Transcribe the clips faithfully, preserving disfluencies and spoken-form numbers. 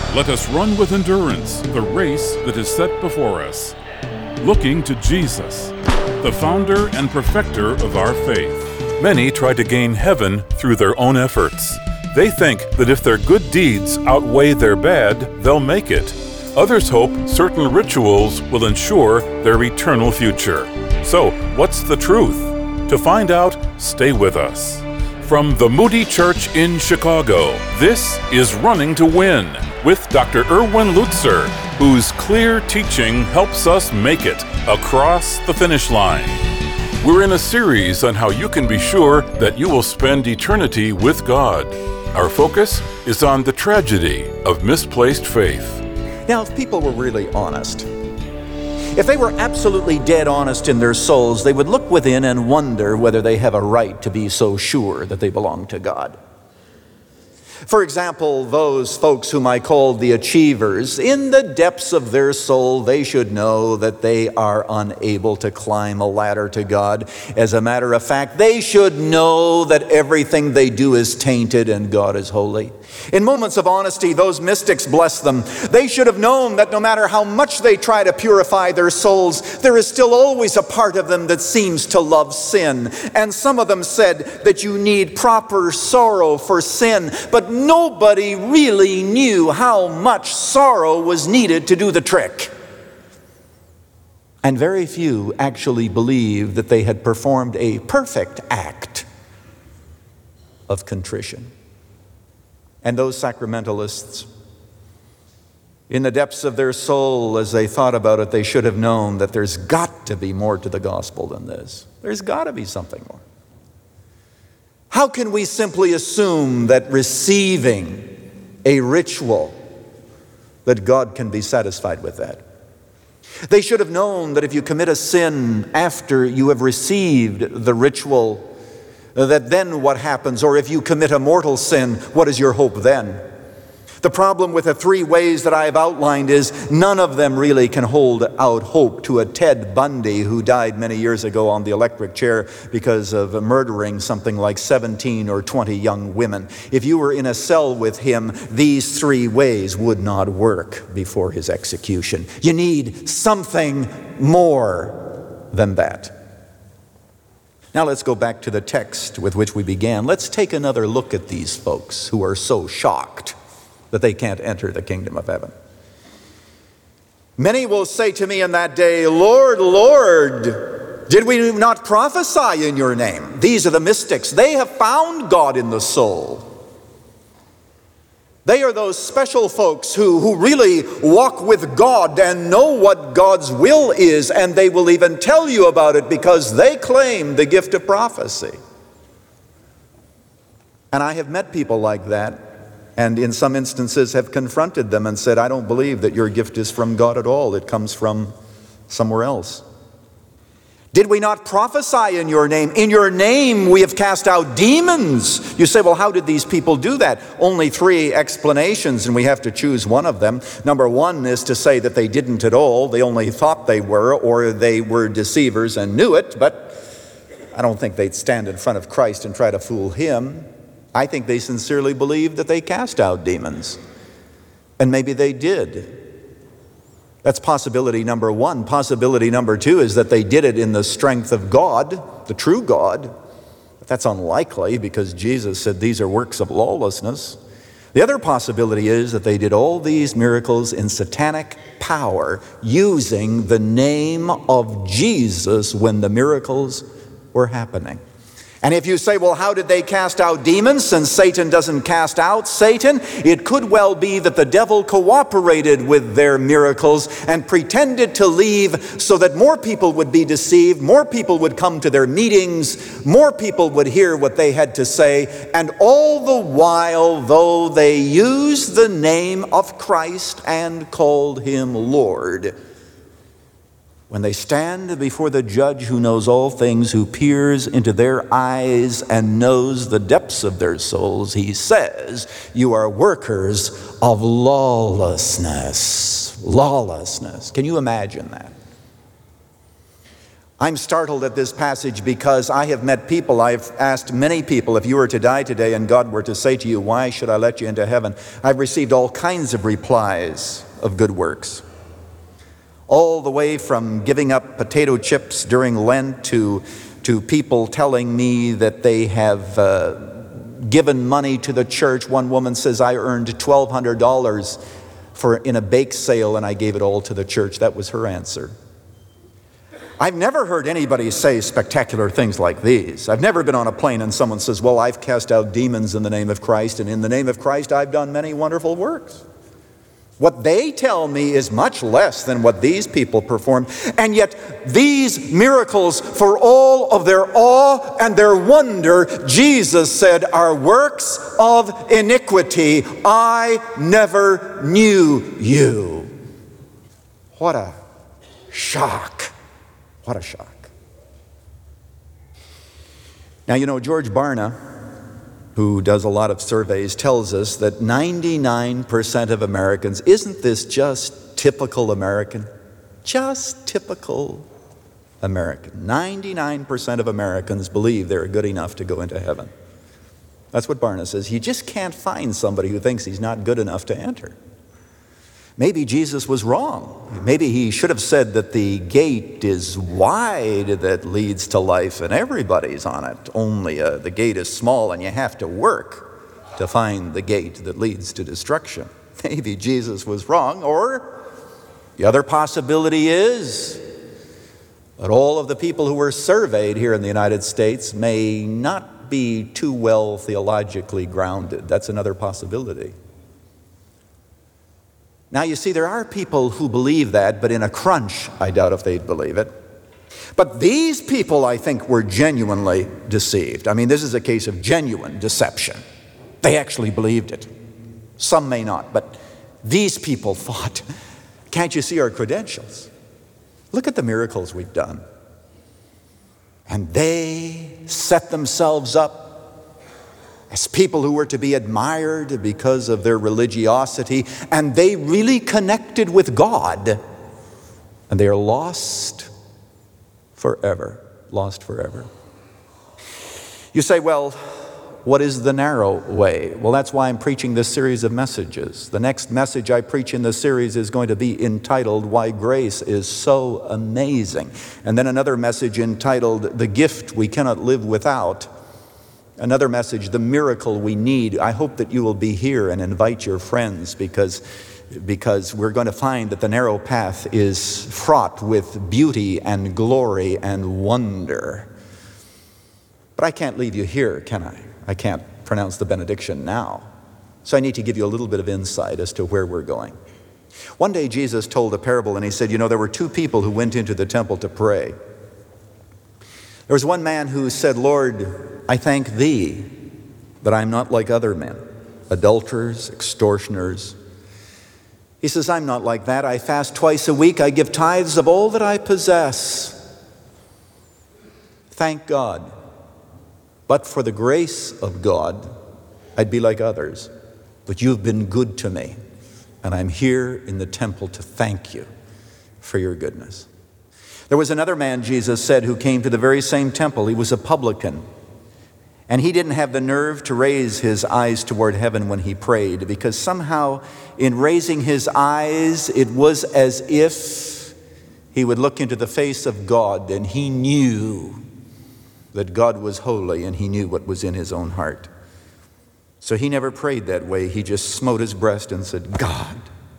Let us run with endurance the race that is set before us, looking to Jesus, the founder and perfecter of our faith. Many try to gain heaven through their own efforts. They think that if their good deeds outweigh their bad, they'll make it. Others hope certain rituals will ensure their eternal future. So, what's the truth? To find out, stay with us. From the Moody Church in Chicago, this is Running to Win with Doctor Erwin Lutzer, whose clear teaching helps us make it across the finish line. We're in a series on how you can be sure that you will spend eternity with God. Our focus is on the tragedy of misplaced faith. Now, if people were really honest, if they were absolutely dead honest in their souls, they would look within and wonder whether they have a right to be so sure that they belong to God. For example, those folks whom I call the achievers, in the depths of their soul, they should know that they are unable to climb a ladder to God. As a matter of fact, they should know that everything they do is tainted and God is holy. In moments of honesty, those mystics, bless them, they should have known that no matter how much they try to purify their souls, there is still always a part of them that seems to love sin. And some of them said that you need proper sorrow for sin, but nobody really knew how much sorrow was needed to do the trick. And very few actually believed that they had performed a perfect act of contrition. And those sacramentalists, in the depths of their soul, as they thought about it, they should have known that there's got to be more to the gospel than this. There's got to be something more. How can we simply assume that receiving a ritual, that God can be satisfied with that? They should have known that if you commit a sin after you have received the ritual, that then what happens? Or if you commit a mortal sin, what is your hope then? The problem with the three ways that I have outlined is none of them really can hold out hope to a Ted Bundy who died many years ago on the electric chair because of murdering something like seventeen or twenty young women. If you were in a cell with him, these three ways would not work before his execution. You need something more than that. Now let's go back to the text with which we began. Let's take another look at these folks who are so shocked that they can't enter the kingdom of heaven. Many will say to me in that day, Lord, Lord, did we not prophesy in your name? These are the mystics. They have found God in the soul. They are those special folks who, who really walk with God and know what God's will is, and they will even tell you about it because they claim the gift of prophecy. And I have met people like that, and in some instances have confronted them and said, I don't believe that your gift is from God at all. It comes from somewhere else. Did we not prophesy in your name? In your name we have cast out demons. You say, well, how did these people do that? Only three explanations, and we have to choose one of them. Number one is to say that they didn't at all. They only thought they were, or they were deceivers and knew it, but I don't think they'd stand in front of Christ and try to fool him. I think they sincerely believed that they cast out demons. And maybe they did. That's possibility number one. Possibility number two is that they did it in the strength of God, the true God. But that's unlikely because Jesus said these are works of lawlessness. The other possibility is that they did all these miracles in satanic power using the name of Jesus when the miracles were happening. And if you say, well, how did they cast out demons since Satan doesn't cast out Satan? It could well be that the devil cooperated with their miracles and pretended to leave so that more people would be deceived, more people would come to their meetings, more people would hear what they had to say, and all the while, though they used the name of Christ and called him Lord, when they stand before the judge who knows all things, who peers into their eyes and knows the depths of their souls, he says, you are workers of lawlessness. Lawlessness. Can you imagine that? I'm startled at this passage because I have met people, I've asked many people, if you were to die today and God were to say to you, why should I let you into heaven? I've received all kinds of replies of good works. All the way from giving up potato chips during Lent to, to people telling me that they have uh, given money to the church. One woman says, I earned twelve hundred dollars for, in a bake sale and I gave it all to the church. That was her answer. I've never heard anybody say spectacular things like these. I've never been on a plane and someone says, well, I've cast out demons in the name of Christ, and in the name of Christ I've done many wonderful works. What they tell me is much less than what these people perform, and yet these miracles, for all of their awe and their wonder, Jesus said, are works of iniquity. I never knew you. What a shock. What a shock. Now, you know, George Barna, who does a lot of surveys, tells us that ninety-nine percent of Americans, isn't this just typical American? Just typical American. ninety-nine percent of Americans believe they're good enough to go into heaven. That's what Barna says. You just can't find somebody who thinks he's not good enough to enter. Maybe Jesus was wrong. Maybe he should have said that the gate is wide that leads to life and everybody's on it. Only uh, the gate is small and you have to work to find the gate that leads to destruction. Maybe Jesus was wrong. Or the other possibility is that all of the people who were surveyed here in the United States may not be too well theologically grounded. That's another possibility. Now, you see, there are people who believe that, but in a crunch, I doubt if they'd believe it. But these people, I think, were genuinely deceived. I mean, this is a case of genuine deception. They actually believed it. Some may not, but these people thought, can't you see our credentials? Look at the miracles we've done. And they set themselves up as people who were to be admired because of their religiosity, and they really connected with God, and they are lost forever, lost forever. You say, well, what is the narrow way? Well, that's why I'm preaching this series of messages. The next message I preach in this series is going to be entitled, Why Grace is So Amazing. And then another message entitled, The Gift We Cannot Live Without. Another message, The Miracle We Need. I hope that you will be here and invite your friends because, because we're going to find that the narrow path is fraught with beauty and glory and wonder. But I can't leave you here, can I? I can't pronounce the benediction now. So I need to give you a little bit of insight as to where we're going. One day Jesus told a parable and he said, you know, there were two people who went into the temple to pray. There was one man who said, Lord, I thank thee that I'm not like other men, adulterers, extortioners. He says, I'm not like that. I fast twice a week. I give tithes of all that I possess. Thank God. But for the grace of God, I'd be like others. But you've been good to me, and I'm here in the temple to thank you for your goodness. There was another man, Jesus said, who came to the very same temple. He was a publican. And he didn't have the nerve to raise his eyes toward heaven when he prayed, because somehow in raising his eyes, it was as if he would look into the face of God, and he knew that God was holy, and he knew what was in his own heart. So he never prayed that way. He just smote his breast and said, God,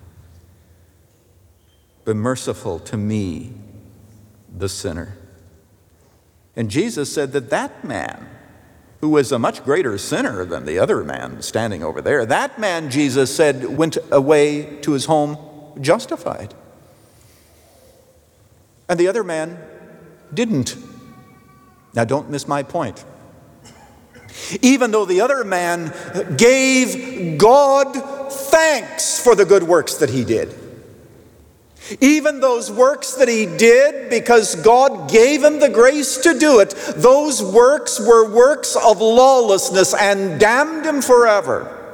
be merciful to me, the sinner. And Jesus said that that man, who was a much greater sinner than the other man standing over there, that man, Jesus said, went away to his home justified. And the other man didn't. Now, don't miss my point. Even though the other man gave God thanks for the good works that he did. Even those works that he did because God gave him the grace to do it, those works were works of lawlessness and damned him forever.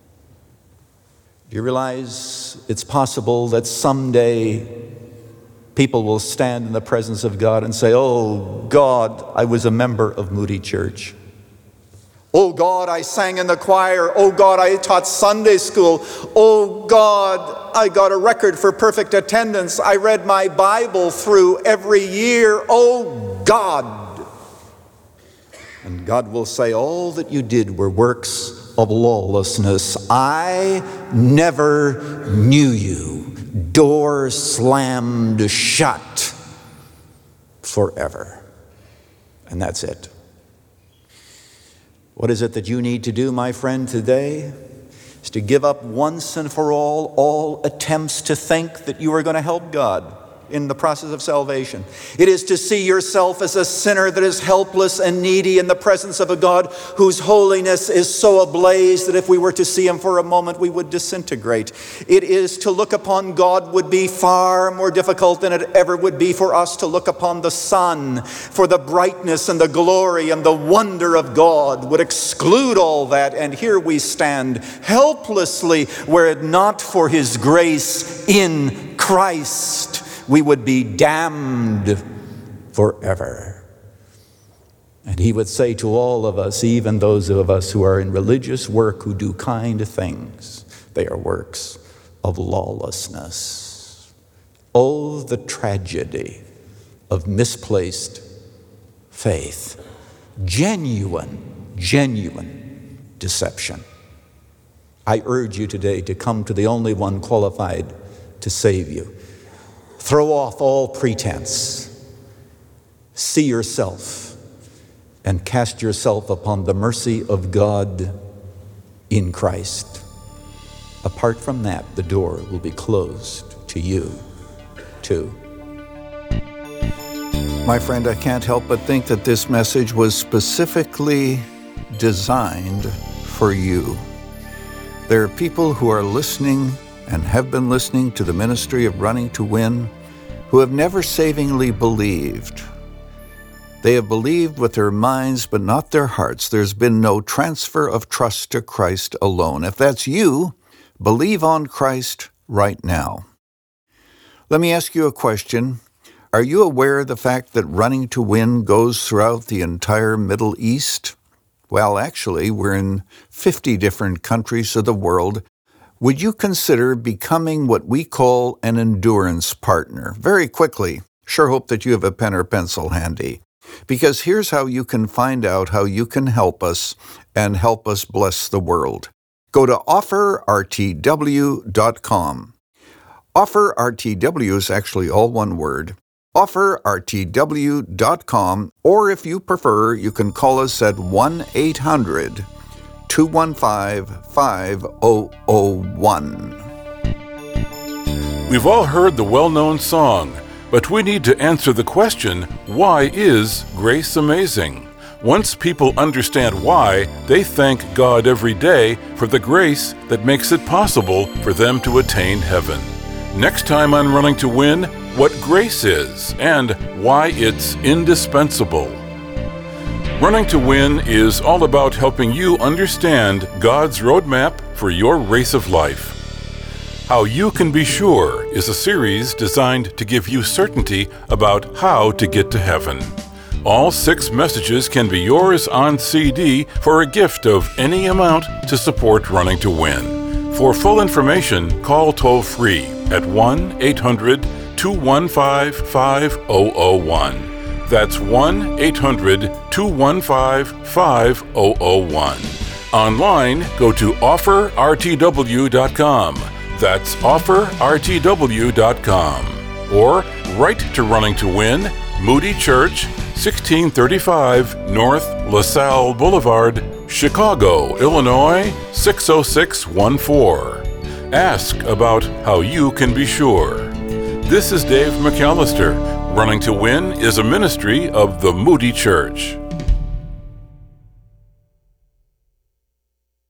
Do you realize it's possible that someday People will stand in the presence of God and say, "Oh God, I was a member of Moody Church. Oh God, I sang in the choir. Oh God, I taught Sunday school. Oh God, I got a record for perfect attendance. I read my Bible through every year. Oh God." And God will say, "All that you did were works of lawlessness. I never knew you." Door slammed shut forever. And that's it. What is it that you need to do, my friend, today? Is to give up once and for all all attempts to think that you are going to help God in the process of salvation. It is to see yourself as a sinner that is helpless and needy in the presence of a God whose holiness is so ablaze that if we were to see him for a moment, we would disintegrate. It is to look upon God would be far more difficult than it ever would be for us to look upon the sun, for the brightness and the glory and the wonder of God would exclude all that, and here we stand helplessly were it not for his grace in Christ. We would be damned forever. And he would say to all of us, even those of us who are in religious work, who do kind things, they are works of lawlessness. Oh, the tragedy of misplaced faith. Genuine, genuine deception. I urge you today to come to the only one qualified to save you. Throw off all pretense. See yourself and cast yourself upon the mercy of God in Christ. Apart from that, the door will be closed to you, too. My friend, I can't help but think that this message was specifically designed for you. There are people who are listening and have been listening to the ministry of Running to Win, who have never savingly believed. They have believed with their minds, but not their hearts. There's been no transfer of trust to Christ alone. If that's you, believe on Christ right now. Let me ask you a question. Are you aware of the fact that Running to Win goes throughout the entire Middle East? Well, actually, we're in fifty different countries of the world. Would you consider becoming what we call an endurance partner? Very quickly. Sure hope that you have a pen or pencil handy. Because here's how you can find out how you can help us and help us bless the world. Go to offer r t w dot com. Offer R T W is actually all one word. offer r t w dot com, or if you prefer, you can call us at one eight hundred two one five five zero zero one. We've all heard the well-known song, but we need to answer the question, why is grace amazing? Once people understand why, they thank God every day for the grace that makes it possible for them to attain heaven. Next time on Running to Win, what grace is and why it's indispensable. Running to Win is all about helping you understand God's roadmap for your race of life. How You Can Be Sure is a series designed to give you certainty about how to get to heaven. All six messages can be yours on C D for a gift of any amount to support Running to Win. For full information, call toll-free at one eight hundred two one five five zero zero one. That's one eight hundred two one five five zero zero one. Online, go to offer r t w dot com. That's offer r t w dot com. Or write to Running to Win, Moody Church, sixteen thirty-five North LaSalle Boulevard, Chicago, Illinois, six oh six one four. Ask about how you can be sure. This is Dave McAllister. Running to Win is a ministry of the Moody Church.